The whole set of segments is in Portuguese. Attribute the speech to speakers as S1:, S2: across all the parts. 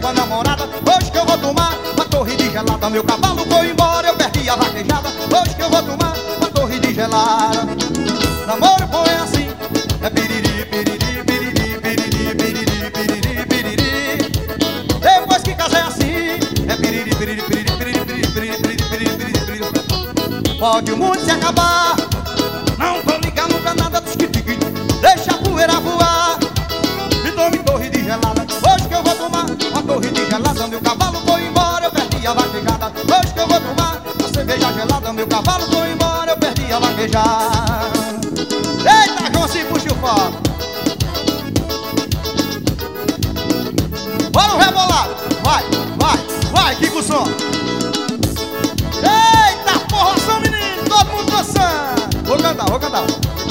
S1: a namorada. Hoje que eu vou tomar uma torre de gelada. Meu cavalo foi embora, eu perdi a vaquejada. Hoje que eu vou tomar uma torre de gelada. Namoro bom é assim, é piriri, piriri, piriri, piriri, piriri, piriri, piriri. Depois que casa é assim, é piriri, piriri, piriri, piriri, piriri, piriri, piriri, piriri, piriri. Pode o mundo se acabar, não tô ligando pra nada dos que fiquem. Deixa a poeira voar, me tome torre de gelada. Hoje que eu vou tomar uma torre de gelada. Meu cavalo foi embora, eu perdi a vaquejada. Hoje que eu vou tomar uma cerveja gelada. Meu cavalo foi embora, eu perdi a vaquejada. Eita, João, se puxa o foco. Bora o rebolado. Vai, vai, vai, Kiko o som. Eita, porração, menino. Todo mundo dançando. Vou cantar, vou cantar.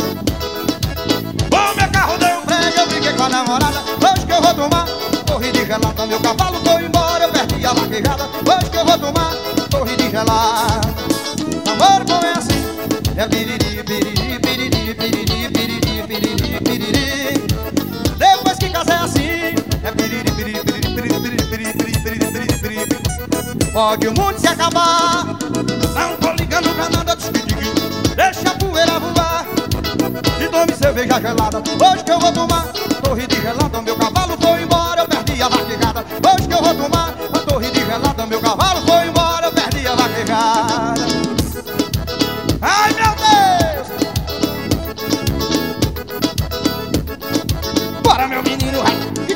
S1: Bom, meu carro deu um freio, eu briguei com a namorada. Hoje que eu vou tomar torre de gelada. Meu cavalo foi embora, eu perdi a vaquejada. Hoje que eu vou tomar torre de gelada. Amor bom é assim, é piriri, piriri, piriri, piriri, piriri, piriri, piriri. Depois que casa é assim, é piriri, piriri, piriri, piriri, piriri, piriri, piriri, piriri, piriri. Pode o mundo se acabar, não tô ligando pra nada dos que digam. Deixa a poeira voar e tome cerveja gelada. Hoje que eu vou tomar torre de gelada. Meu cavalo foi embora, eu perdi a vaquejada. Hoje que eu vou tomar a torre de gelada. Meu cavalo foi embora, eu perdi a vaquejada. Ai, meu Deus! Bora, meu menino, vai!